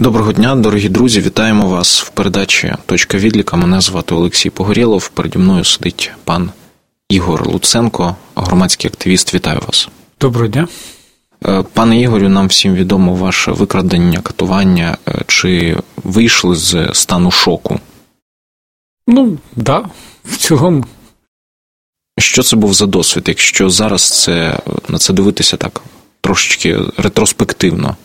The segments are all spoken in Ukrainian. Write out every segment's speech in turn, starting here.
Доброго дня, дорогі друзі, вітаємо вас в передачі «Точка відліка». Мене звати Олексій Погорєлов, переді мною сидить пан Ігор Луценко, громадський активіст. Вітаю вас. Доброго дня. Пане Ігорю, нам всім відомо ваше викрадення, катування. Чи вийшли з стану шоку? Да, в цілому. Що це був за досвід, якщо зараз на це дивитися так трошечки ретроспективно?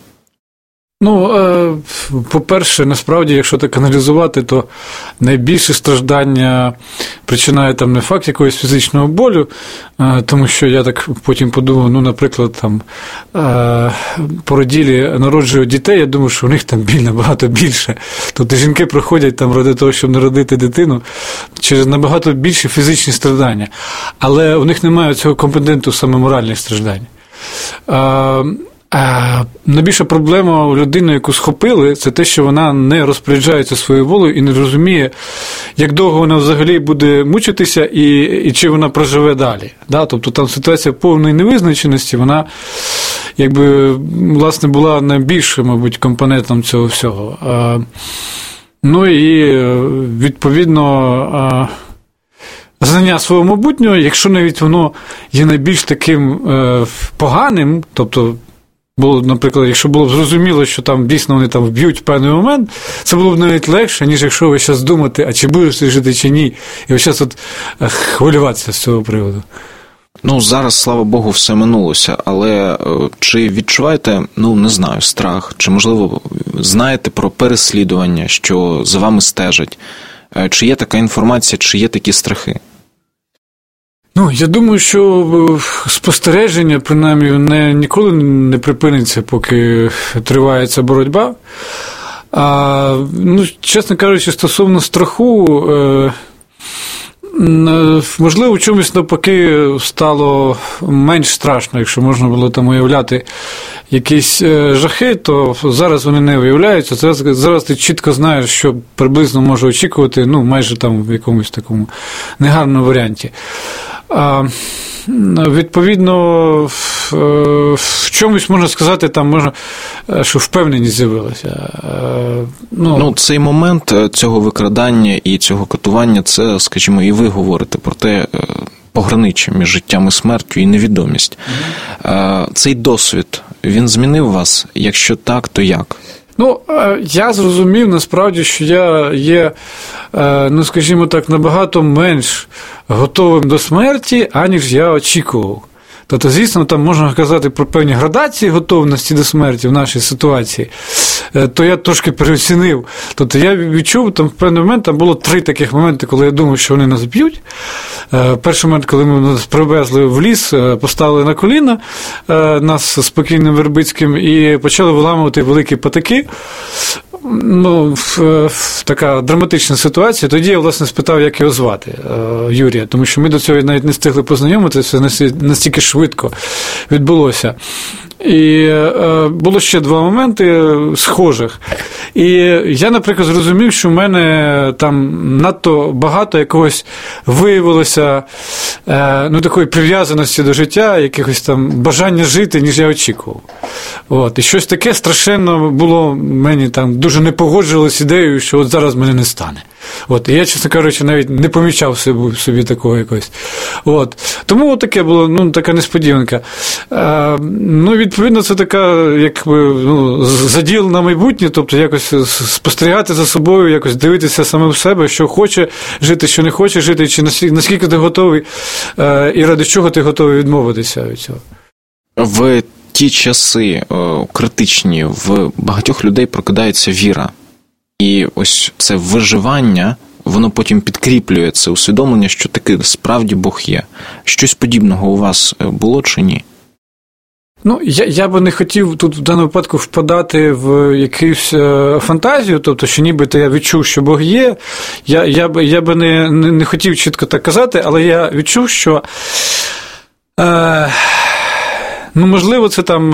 По-перше, насправді, якщо так аналізувати, то найбільше страждання причинає там не факт якогось фізичного болю, тому що я так потім подумав, наприклад, породілі народжують дітей, я думаю, що у них там біль набагато більше. Тобто жінки проходять там ради того, щоб народити дитину, через набагато більше фізичні страждання. Але у них немає цього компоненту саме моральних страждань. Найбільша проблема у людини, яку схопили, це те, що вона не розпоряджається своєю волею і не розуміє, як довго вона взагалі буде мучитися і чи вона проживе далі. Тобто там ситуація повної невизначеності, вона власне була найбільшим, мабуть, компонентом цього всього. І відповідно знання свого майбутнього, якщо навіть воно є найбільш таким поганим, тобто наприклад, якщо було б зрозуміло, що там дійсно вони там вб'ють в певний момент, це було б навіть легше, ніж якщо ви зараз думати, а чи будеш ти жити, чи ні, і ви зараз хвилюватися з цього приводу. Зараз, слава Богу, все минулося, але чи відчуваєте, не знаю, страх, чи, можливо, знаєте про переслідування, що за вами стежать? Чи є така інформація, чи є такі страхи? Я думаю, що спостереження, принаймні, ніколи не припиниться, поки триває ця боротьба. Чесно кажучи, стосовно страху, можливо, в чомусь навпаки стало менш страшно, якщо можна було там уявляти якісь жахи, то зараз вони не виявляються. Зараз ти чітко знаєш, що приблизно може очікувати, майже там в якомусь такому негарному варіанті. Відповідно, в чомусь можна сказати, що впевненість з'явилася. Цей момент цього викрадання і цього катування, це, скажімо, і ви говорите про те, пограниччя між життям і смертю і невідомість. Цей досвід, він змінив вас? Якщо так, то як? Я зрозумів, насправді, що я є, скажімо так, набагато менш готовим до смерті, аніж я очікував. Тобто, звісно, там можна казати про певні градації готовності до смерті в нашій ситуації, то я трошки переоцінив. Тобто, я відчув, в певний момент, там було 3 таких моменти, коли я думав, що вони нас б'ють. Перший момент, коли ми нас привезли в ліс, поставили на коліна нас з спокійним Вербицьким і почали виламувати великі патики. Така драматична ситуація. Тоді я, власне, спитав, як його звати, Юрія, тому що ми до цього навіть не встигли познайомитися, настільки швидко відбулося. І було ще 2 моменти схожих. І я, наприклад, зрозумів, що в мене там надто багато якогось виявилося такої прив'язаності до життя, якихось там бажання жити, ніж я очікував. І щось таке страшенно було, мені там дуже не погоджувалося з ідеєю, що от зараз мене не стане. І я, чесно кажучи, навіть не помічав собі такого якогось. Тому таке було, така несподіванка. Відповідно, це така, заділ на майбутнє, тобто якось спостерігати за собою, якось дивитися саме в себе, що хоче жити, що не хоче жити, чи наскільки ти готовий і ради чого ти готовий відмовитися від цього. В ті часи критичні в багатьох людей прокидається віра. І ось це виживання, воно потім підкріплює це усвідомлення, що таки справді Бог є. Щось подібного у вас було чи ні? Я би не хотів тут в даному випадку впадати в якусь фантазію, тобто, що нібито я відчув, що Бог є. Я би не хотів чітко так казати, але я відчув, що можливо, це там,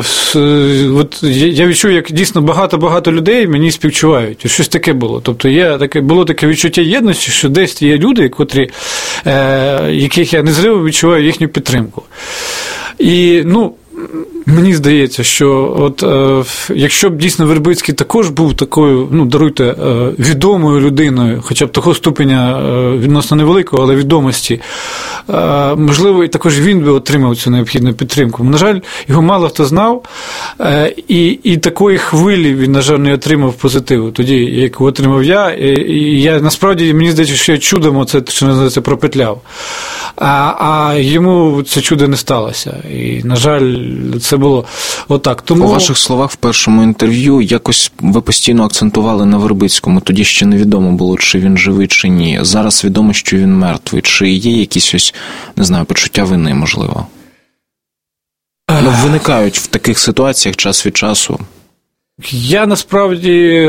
я відчув, як дійсно багато людей мені співчувають. Щось таке було. Тобто було таке відчуття єдності, що десь є люди, яких я незримо відчуваю їхню підтримку. І, Мені здається, що от якщо б дійсно Вербицький також був такою, даруйте, відомою людиною, хоча б того ступеня відносно невеликого, але відомості, можливо, і також він би отримав цю необхідну підтримку. На жаль, його мало хто знав, і такої хвилі він, на жаль, не отримав позитиву тоді, яку отримав я. І я, насправді, мені здається, що я чудом це, що називається, пропетляв. А йому це чудо не сталося. І, на жаль, це було отак. Тому... У ваших словах в першому інтерв'ю якось ви постійно акцентували на Вербицькому. Тоді ще невідомо було, чи він живий, чи ні. Зараз відомо, що він мертвий. Чи є якісь ось, не знаю, почуття вини, можливо? Виникають в таких ситуаціях час від часу. Я, насправді,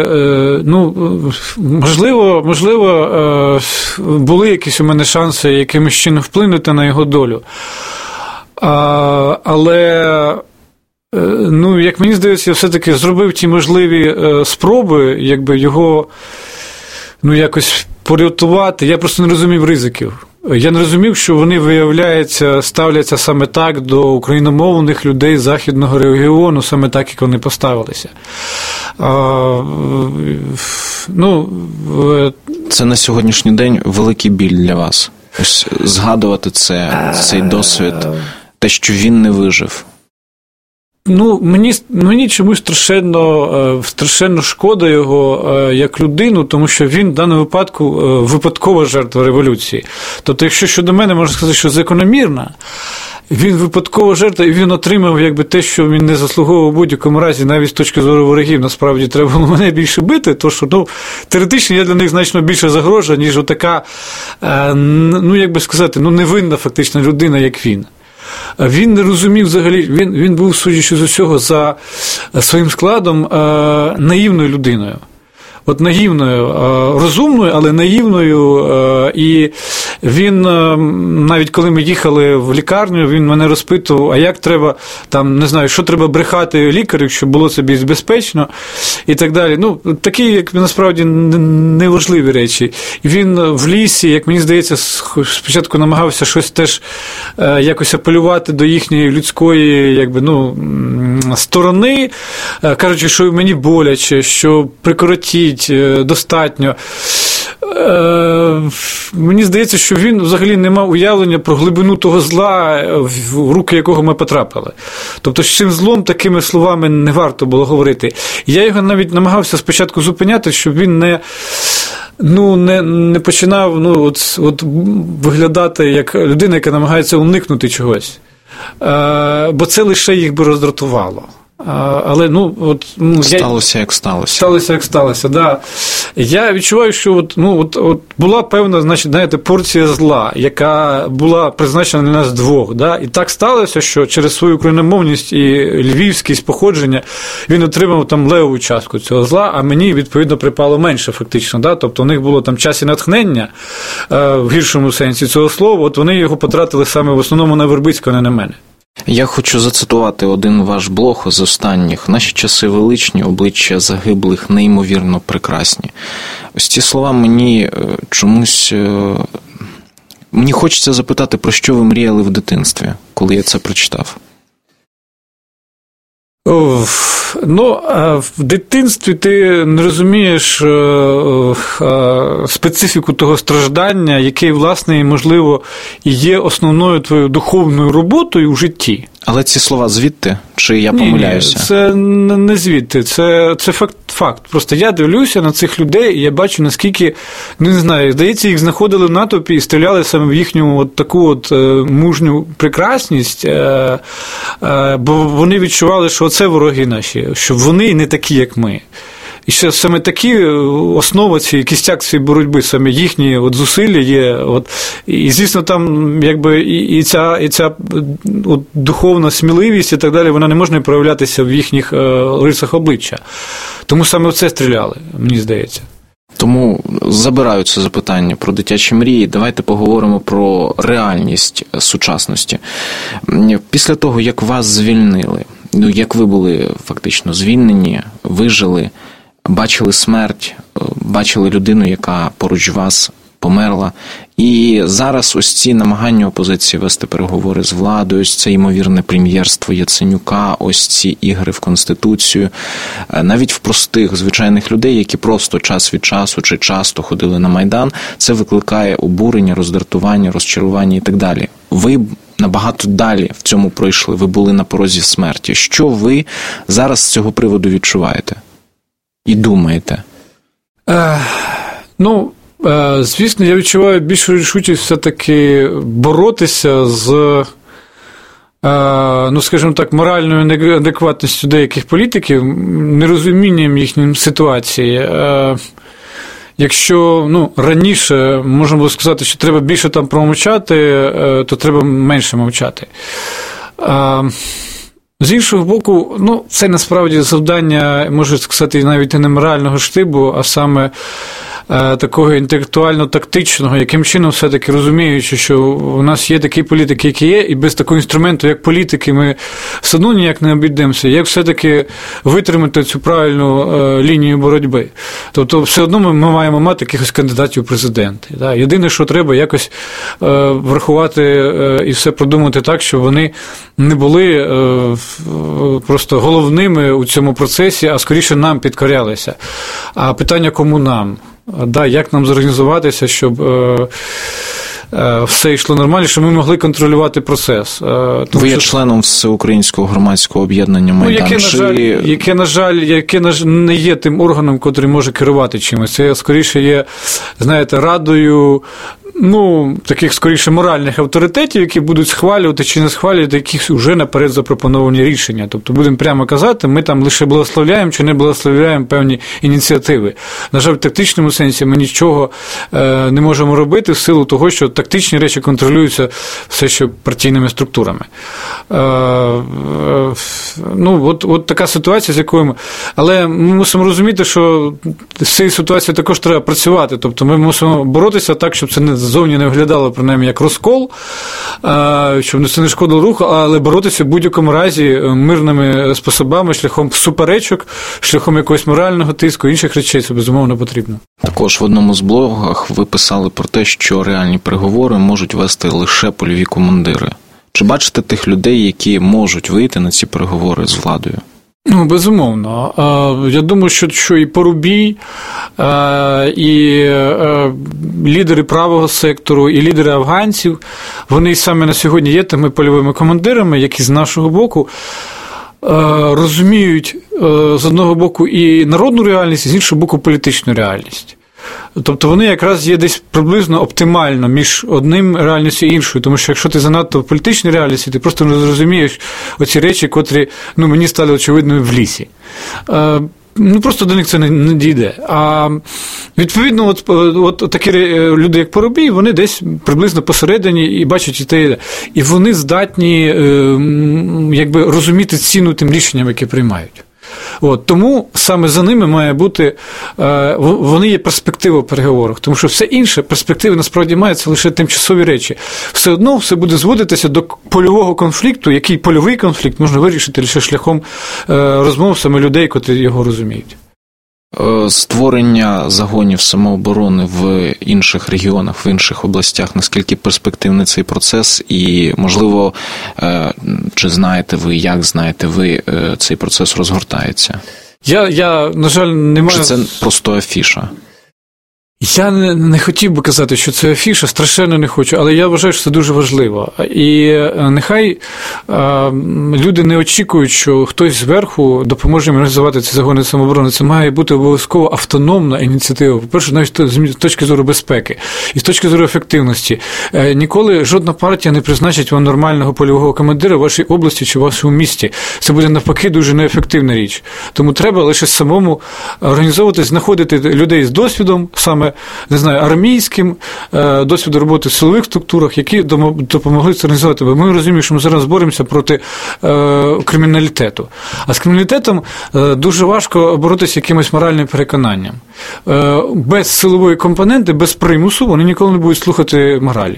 можливо, були якісь у мене шанси якимось чином вплинути на його долю. Але, як мені здається, я все-таки зробив ті можливі спроби, якби його, якось порятувати. Я просто не розумів ризиків. Я не розумів, що вони, виявляється, ставляться саме так до україномовних людей Західного регіону, саме так, як вони поставилися. Це на сьогоднішній день великий біль для вас. Ось згадувати цей досвід, те, що він не вижив. Мені чомусь страшенно шкода його як людину, тому що він в даному випадку випадкова жертва революції. Тобто, якщо щодо мене можна сказати, що закономірна, він випадкова жертва, і він отримав якби те, що він не заслуговував в будь-якому разі, навіть з точки зору ворогів. Насправді, треба було мене більше бити, тому що, теоретично я для них значно більше загрожа, ніж отака, невинна фактично людина, як він. Він не розумів взагалі, він був, судячи з усього, за своїм складом наївною людиною. От наївною, розумною, але наївною, і він, навіть коли ми їхали в лікарню, він мене розпитував, а як треба, що треба брехати лікарю, щоб було це більш безпечно, і так далі. Такі, як насправді, неважливі речі. І він в лісі, як мені здається, спочатку намагався щось теж якось апелювати до їхньої людської, сторони, кажучи, що мені боляче, що прикоротіть, достатньо. Мені здається, що він взагалі не мав уявлення про глибину того зла, в руки якого ми потрапили. Тобто, з цим злом такими словами не варто було говорити. Я його навіть намагався спочатку зупиняти, щоб він не починав виглядати як людина, яка намагається уникнути чогось. Бо це лише їх би роздратувало. Але, сталося, як сталося. Сталося, як сталося, да. Я відчуваю, що була певна, порція зла, яка була призначена для нас двох, да. І так сталося, що через свою україномовність і львівськість походження він отримав левову частку цього зла, а мені, відповідно, припало менше, фактично, да. Тобто у них було час і натхнення, в гіршому сенсі цього слова, вони його потратили саме в основному на Вербицького, а не на мене. Я хочу зацитувати один ваш блог з останніх. «Наші часи величні, обличчя загиблих неймовірно прекрасні». Ось ці слова мені чомусь... Мені хочеться запитати, про що ви мріяли в дитинстві, коли я це прочитав? В дитинстві ти не розумієш специфіку того страждання, яке, власне, можливо, і є основною твоєю духовною роботою у житті. Але ці слова звідти? Чи я помиляюся? Ні, це не звідти, це факт. Просто я дивлюся на цих людей, і я бачу, наскільки, не знаю, здається, їх знаходили в натовпі і стріляли саме в їхню таку мужню прекрасність, бо вони відчували, що це вороги наші, що вони не такі, як ми. І ще саме такі основа цієї, кістяк цієї боротьби, саме їхні зусилля є. І, звісно, там і ця духовна сміливість і так далі, вона не може проявлятися в їхніх рисах обличчя. Тому саме в це стріляли, мені здається. Тому забираю це запитання про дитячі мрії. Давайте поговоримо про реальність сучасності. Після того, як вас звільнили, як ви були фактично звільнені, вижили, бачили смерть, бачили людину, яка поруч вас померла. І зараз ось ці намагання опозиції вести переговори з владою, ось це ймовірне прем'єрство Яценюка, ось ці ігри в Конституцію, навіть в простих, звичайних людей, які просто час від часу чи часто ходили на Майдан, це викликає обурення, роздратування, розчарування і так далі. Ви набагато далі в цьому пройшли, ви були на порозі смерті. Що ви зараз з цього приводу відчуваєте і думаєте? Звісно, я відчуваю більшу рішучість все-таки боротися з, скажімо так, моральною неадекватністю деяких політиків, нерозумінням їхньої ситуації. Якщо раніше можна було сказати, що треба більше там промовчати, то треба менше мовчати. З іншого боку, це насправді завдання, можу сказати, навіть не морального штибу, а саме такого інтелектуально-тактичного, яким чином все-таки розуміючи, що у нас є такі політики, які є, і без такого інструменту, як політики, ми все одно ніяк не обійдемося, як все-таки витримати цю правильну лінію боротьби. Тобто все одно ми маємо мати якихось кандидатів у президенти. Єдине, що треба якось врахувати і все продумати так, щоб вони не були просто головними у цьому процесі, а скоріше нам підкорялися. А питання, кому нам? Як нам зорганізуватися, щоб все йшло нормально, щоб ми могли контролювати процес. Ви є членом Всеукраїнського громадського об'єднання «Майдан». Яке, на жаль, не є тим органом, який може керувати чимось. Це, скоріше, є, радою, таких, скоріше, моральних авторитетів, які будуть схвалювати чи не схвалювати якісь вже наперед запропоновані рішення. Тобто, будемо прямо казати, ми там лише благословляємо чи не благословляємо певні ініціативи. На жаль, в тактичному сенсі ми нічого не можемо робити в силу того, що тактичні речі контролюються все ще партійними структурами. От така ситуація, з якою ми... Але ми мусимо розуміти, що з цією ситуацією також треба працювати. Тобто ми мусимо боротися так, щоб це ззовні не виглядало, принаймні, як розкол, щоб це не шкодило руху, але боротися в будь-якому разі мирними способами, шляхом суперечок, шляхом якогось морального тиску, інших речей, це безумовно потрібно. Також в одному з блогах ви писали про те, що реальні переговори можуть вести лише польові командири. Чи бачите тих людей, які можуть вийти на ці переговори з владою? Безумовно. Я думаю, що і Порубій, і лідери правого сектору, і лідери афганців, вони саме на сьогодні є тими польовими командирами, які з нашого боку розуміють з одного боку і народну реальність, і з іншого боку політичну реальність. Тобто вони якраз є десь приблизно оптимально між одним реальністю і іншою, тому що якщо ти занадто в політичній реальності, ти просто не зрозумієш оці речі, котрі мені стали очевидними в лісі. Просто до них це не дійде. А відповідно, от такі люди, як Порубій, вони десь приблизно посередині і бачать і те, і вони здатні розуміти ціну тим рішенням, які приймають. Тому саме за ними має бути, вони є перспектива в переговорах, тому що все інше, перспективи насправді мають, це лише тимчасові речі. Все одно все буде зводитися до польового конфлікту, який польовий конфлікт можна вирішити лише шляхом розмов саме людей, котрі його розуміють. Створення загонів самооборони в інших регіонах, в інших областях, наскільки перспективний цей процес і, можливо, чи знаєте ви, як знаєте ви, цей процес розгортається? Я, на жаль, не маю... Чи це просто афіша? Я не хотів би казати, що це афіша, страшенно не хочу, але я вважаю, що це дуже важливо. І нехай люди не очікують, що хтось зверху допоможе їм реалізувати ці загони самооборони. Це має бути обов'язково автономна ініціатива. По-перше, навіть з точки зору безпеки і з точки зору ефективності. Ніколи жодна партія не призначить вам нормального польового командира в вашій області чи в вашому місті. Це буде, навпаки, дуже неефективна річ. Тому треба лише самому організовувати, знаходити людей з досвідом, саме армійським, досвіду роботи в силових структурах, які допомогли це організувати. Бо ми розуміємо, що ми зараз боремося проти криміналітету. А з криміналітетом дуже важко боротися якимось моральним переконанням. Без силової компоненти, без примусу вони ніколи не будуть слухати моралі.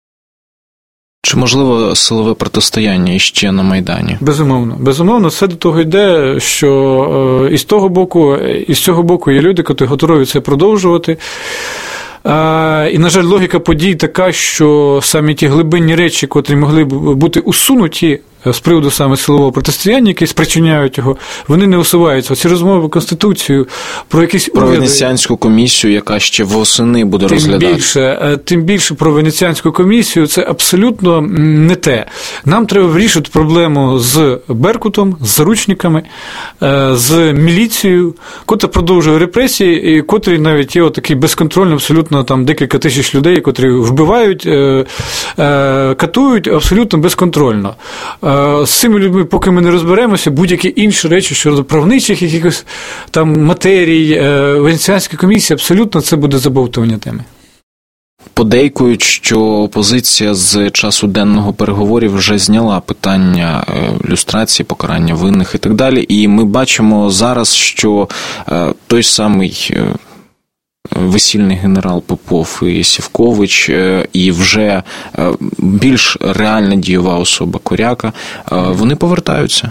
Чи можливо силове протистояння іще на Майдані? Безумовно. Безумовно, все до того йде, що і з того боку, і з цього боку є люди, які готові це продовжувати. І, на жаль, логіка подій така, що самі ті глибинні речі, котрі могли б бути усунуті з приводу саме силового протистояння, які спричиняють його, вони не усуваються. Ці розмови про Конституцію, про якісь про Венеціанську комісію, яка ще восени буде розглядати. Тим більше про Венеціанську комісію, це абсолютно не те. Нам треба вирішити проблему з Беркутом, з заручниками, з міліцією, котра продовжує репресії, і котрі навіть є такий безконтрольний, абсолютно там декілька тисяч людей, котрі вбивають, катують абсолютно безконтрольно. З цими людьми, поки ми не розберемося, будь-які інші речі щодо правничих якихось там матерій, Венеціанська комісія, абсолютно це буде забовтування теми. Подейкують, що опозиція з часу денного переговорів вже зняла питання люстрації, покарання винних і так далі. І ми бачимо зараз, що той самий весільний генерал Попов і Сівкович, і вже більш реальна дієва особа Коряка, вони повертаються?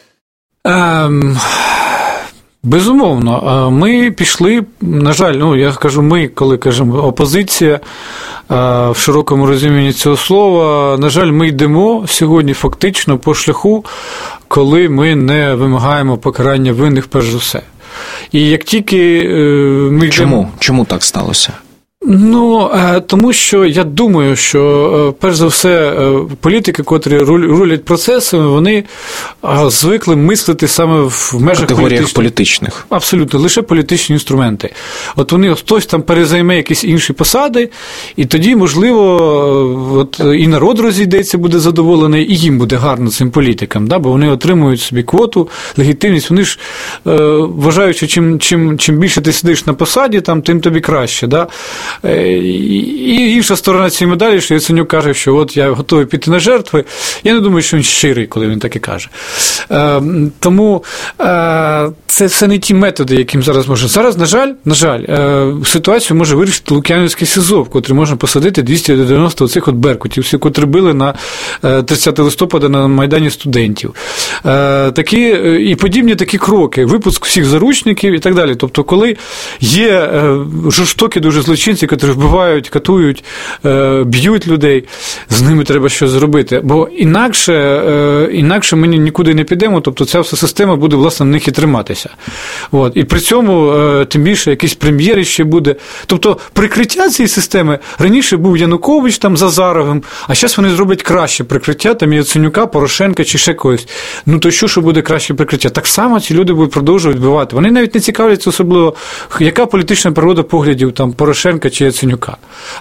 Безумовно. Ми пішли, на жаль, я кажу ми, коли кажемо опозиція, в широкому розумінні цього слова, на жаль, ми йдемо сьогодні фактично по шляху, коли ми не вимагаємо покарання винних перш за все. І як тільки ми Чому так сталося? Тому що я думаю, що, перш за все, політики, котрі рулять процесами, вони звикли мислити саме в межах категоріях політичних. Абсолютно, лише політичні інструменти. От вони, хтось там перезайме якісь інші посади, і тоді, можливо, і народ розійдеться, буде задоволений, і їм буде гарно цим політикам, бо вони отримують собі квоту, легітимність, вони ж вважають, що чим більше ти сидиш на посаді, тим тобі краще, І інша сторона цієї медалі, що Яценюк каже, що от я готовий піти на жертви. Я не думаю, що він щирий, коли він таке каже. Тому це все не ті методи, яким зараз може. Зараз, на жаль, ситуацію може вирішити Лук'янівський СІЗО, в котрий можна посадити 290 оцих беркутів, всі, котрі били на 30 листопада на Майдані студентів. І подібні такі кроки, випуск всіх заручників і так далі. Тобто, коли є жорстокі дуже злочинці, котрі вбивають, катують, б'ють людей, з ними треба щось зробити. Бо інакше ми нікуди не підемо, тобто ця вся система буде, власне, на них і триматися. І при цьому, тим більше, якийсь прем'єр ще буде. Тобто, прикриття цієї системи, раніше був Янукович за Заровим, а зараз вони зроблять краще прикриття, Яценюка, Порошенка чи ще когось. То що буде краще прикриття? Так само ці люди будуть продовжувати вбивати. Вони навіть не цікавляться особливо, яка політична природа поглядів Порошенка чи Яценюка.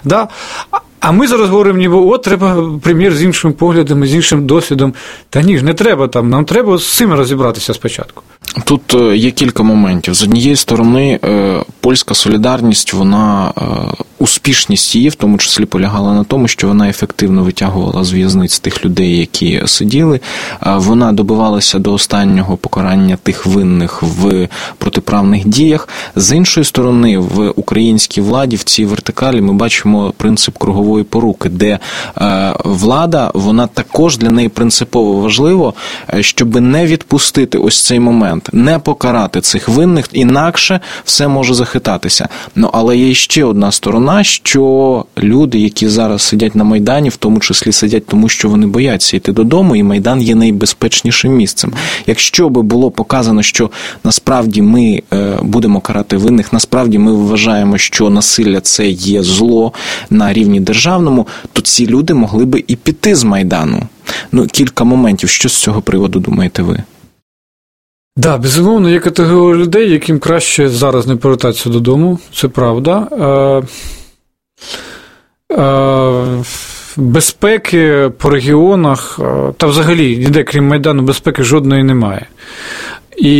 А ми зараз говоримо, ніби, треба прем'єр з іншими поглядами, з іншим досвідом. Та ні, не треба нам треба з цим розібратися спочатку. Тут є кілька моментів. З однієї сторони, польська солідарність, вона, успішність її, в тому числі, полягала на тому, що вона ефективно витягувала з в'язниць тих людей, які сиділи. Вона добивалася до останнього покарання тих винних в протиправних діях. З іншої сторони, в українській владі, в цій вертикалі, ми бачимо принцип кругової поруки, де влада, вона також для неї принципово важливо, щоб не відпустити ось цей момент, не покарати цих винних, інакше все може захитатися. Але є ще одна сторона, що люди, які зараз сидять на Майдані, в тому числі сидять тому, що вони бояться йти додому, і Майдан є найбезпечнішим місцем. Якщо би було показано, що насправді ми будемо карати винних, насправді ми вважаємо, що насилля це є зло на рівні державному, то ці люди могли би і піти з Майдану. Кілька моментів. Що з цього приводу думаєте ви? Так, безумовно, є категорія людей, яким краще зараз не повертатися додому, це правда. Безпеки по регіонах, та взагалі, ніде, крім Майдану, безпеки жодної немає. І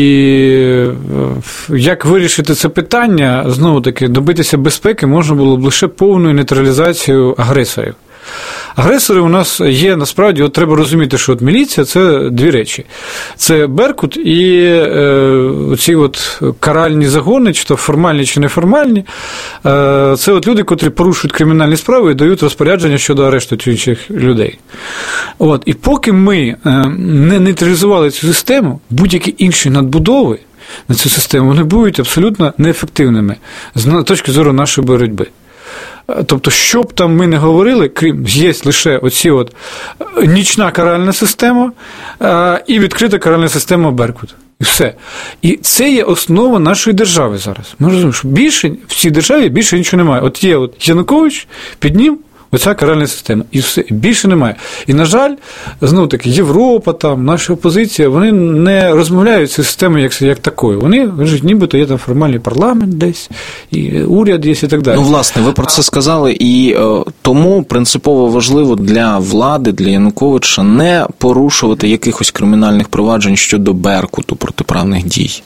як вирішити це питання, знову-таки, добитися безпеки можна було б лише повною нейтралізацією агресорів. Агресори у нас є, насправді, треба розуміти, що міліція – це дві речі. Це Беркут і ці каральні загони, чи то формальні, чи неформальні. Це люди, котрі порушують кримінальні справи і дають розпорядження щодо арешту інших людей. І поки ми не нейтралізували цю систему, будь-які інші надбудови на цю систему, вони будуть абсолютно неефективними з точки зору нашої боротьби. Тобто, що б там ми не говорили, крім, є лише оці от нічна каральна система і відкрита каральна система Беркут. І все. І це є основа нашої держави зараз. Ми розуміємо, що більше в цій державі більше нічого немає. От є Янукович, під ним оця каральна система. І все. Більше немає. І, на жаль, знову таки, Європа, там, наша опозиція, вони не розмовляють з системою як такою. Вони кажуть, нібито є там формальний парламент десь, і уряд є, і так далі. Ну, власне, ви про це сказали, і тому принципово важливо для влади, для Януковича не порушувати якихось кримінальних проваджень щодо Беркуту, протиправних дій.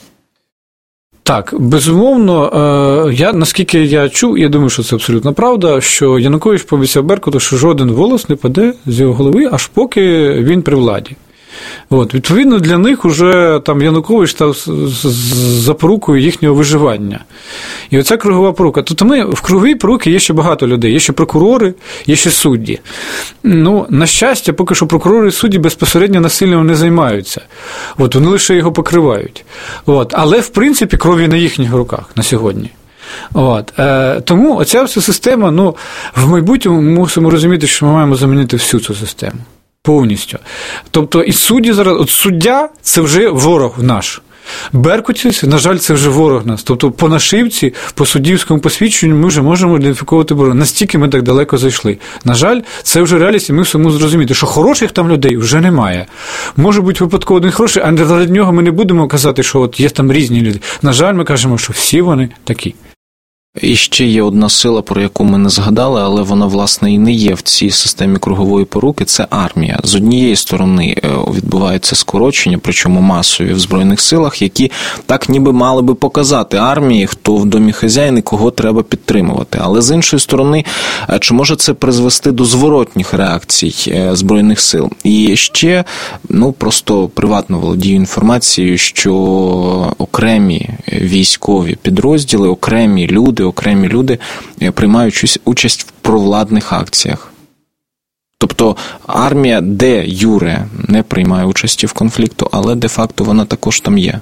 Так, безумовно, наскільки я чув, я думаю, що це абсолютно правда, що Янукович пообіцяв Беркуту, що жоден волос не паде з його голови, аж поки він при владі. От, відповідно, для них уже там Янукович став запорукою їхнього виживання. І оця кругова порука. Тобто в круговій поруці є ще багато людей, є ще прокурори, є ще судді. Ну, на щастя, поки що прокурори і судді безпосередньо насиллям не займаються. От, вони лише його покривають. От, але, в принципі, крові на їхніх руках на сьогодні. От. Тому оця вся система, в майбутньому ми мусимо розуміти, що ми маємо замінити всю цю систему. Повністю. Тобто, і судді зараз, от суддя – це вже ворог наш. Беркутівці, на жаль, це вже ворог нас. Тобто, по нашивці, по суддівському посвідченню ми вже можемо ідентифікувати ворога. Настільки ми так далеко зайшли. На жаль, це вже реальність, і ми всьому зрозуміти, що хороших там людей вже немає. Може бути випадково один хороший, а заради нього ми не будемо казати, що от є там різні люди. На жаль, ми кажемо, що всі вони такі. І ще є одна сила, про яку ми не згадали, але вона, власне, і не є в цій системі кругової поруки – це армія. З однієї сторони відбувається скорочення, причому масові в Збройних силах, які так ніби мали би показати армії, хто в домі хазяїн і кого треба підтримувати. Але з іншої сторони, чи може це призвести до зворотніх реакцій Збройних сил? І ще, просто приватно володію інформацією, що окремі військові підрозділи, окремі люди приймають участь в провладних акціях. Тобто армія де юре не приймає участі в конфлікту, але де-факто вона також там є.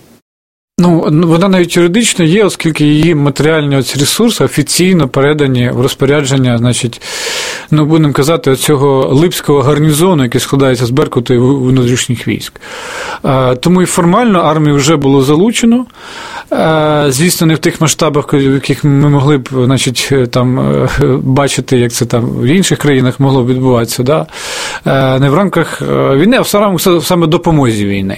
Вона навіть юридично є, оскільки її матеріальні ресурси офіційно передані в розпорядження, будемо казати, цього Липського гарнізону, який складається з Беркуту і внутрішніх військ. Тому і формально армію вже було залучено. Звісно, не в тих масштабах, в яких ми могли б, бачити, як це там в інших країнах могло б відбуватися, да? Не в рамках війни, а саме допомозі війни.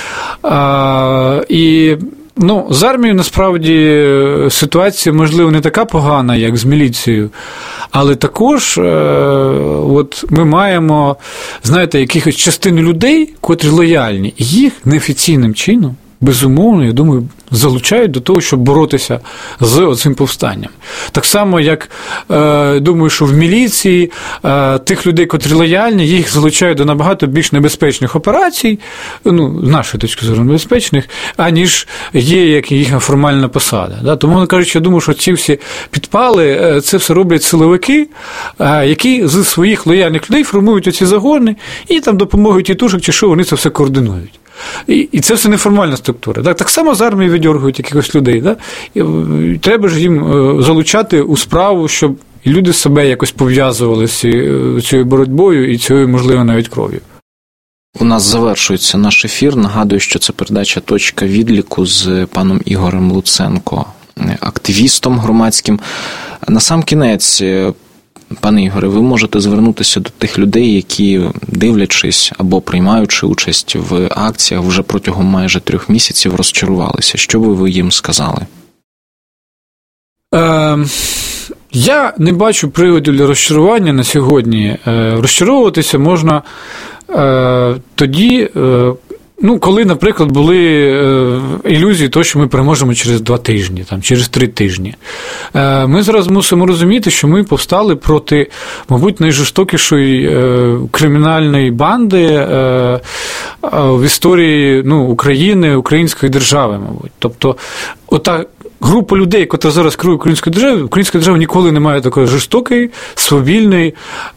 І з армією, насправді, ситуація, можливо, не така погана, як з міліцією, але також ми маємо, якихось частину людей, котрі лояльні, і їх неофіційним чином, безумовно, я думаю, залучають до того, щоб боротися з оцим повстанням. Так само, як, думаю, що в міліції тих людей, котрі лояльні, їх залучають до набагато більш небезпечних операцій, з нашої точки зору небезпечних, аніж є як їхня формальна посада. Да? Тому, кажучи, я думаю, що ці всі підпали, це все роблять силовики, які з своїх лояльних людей формують оці загони і там допомогою тітушок чи що, вони це все координують. І це все неформальна структура. Так само з армії видьоргують якихось людей. Да? І треба ж їм залучати у справу, щоб люди себе якось пов'язували з цією боротьбою і цією, можливо, навіть кров'ю. У нас завершується наш ефір. Нагадую, що це передача «Точка відліку» з паном Ігорем Луценко, активістом громадським. Насамкінець, пане Ігоре, ви можете звернутися до тих людей, які, дивлячись або приймаючи участь в акціях, вже протягом майже 3 місяців розчарувалися. Що би ви їм сказали? Я не бачу приводів для розчарування на сьогодні. Розчаровуватися можна тоді, коли, наприклад, були ілюзії того, що ми переможемо через 2 тижні, через 3 тижні. Ми зараз мусимо розуміти, що ми повстали проти, мабуть, найжорстокішої кримінальної банди в історії України, української держави, мабуть. Тобто, ота група людей, яка зараз керує українською державою, українська держава ніколи не має такої жорстокої, свавільної,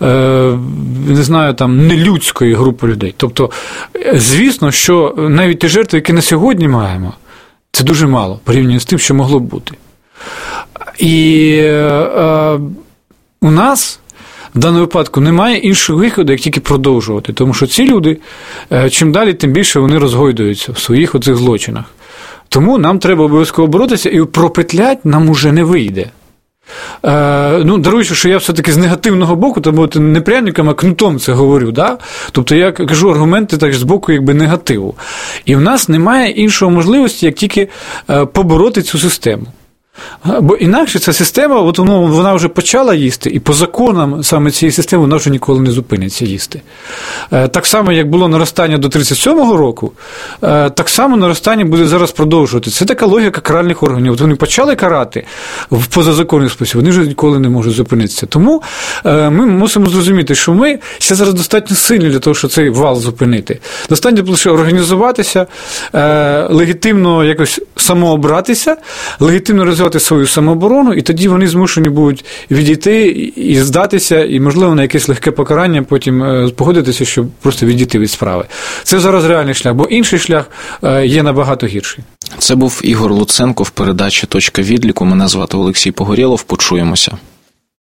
нелюдської групи людей. Тобто, звісно, що навіть ті жертви, які на сьогодні маємо, це дуже мало порівняно з тим, що могло б бути. І у нас в даному випадку немає іншого виходу, як тільки продовжувати. Тому що ці люди, чим далі, тим більше вони розгойдуються в своїх оцих злочинах. Тому нам треба обов'язково боротися, і пропетлять нам уже не вийде. Даруючи, що я все-таки з негативного боку, тому не пряником, а кнутом це говорю, да? Тобто я кажу аргументи так з боку якби негативу. І в нас немає іншої можливості, як тільки побороти цю систему. Бо інакше ця система, вона вже почала їсти, і по законам саме цієї системи вона вже ніколи не зупиниться їсти. Так само, як було наростання до 37-го року, так само наростання буде зараз продовжувати. Це така логіка каральних органів. От вони почали карати в позазаконний спосіб, вони вже ніколи не можуть зупинитися. Тому ми мусимо зрозуміти, що ми ще зараз достатньо сильні для того, щоб цей вал зупинити. Достатньо лише організуватися, легітимно якось самообратися, легітимно розвивати свою самооборону, і тоді вони змушені будуть відійти і здатися, і, можливо, на якесь легке покарання потім погодитися, щоб просто відійти від справи. Це зараз реальний шлях, бо інший шлях є набагато гірший. Це був Ігор Луценко в передачі «Точка відліку». Мене звати Олексій Погорєлов. Почуємося.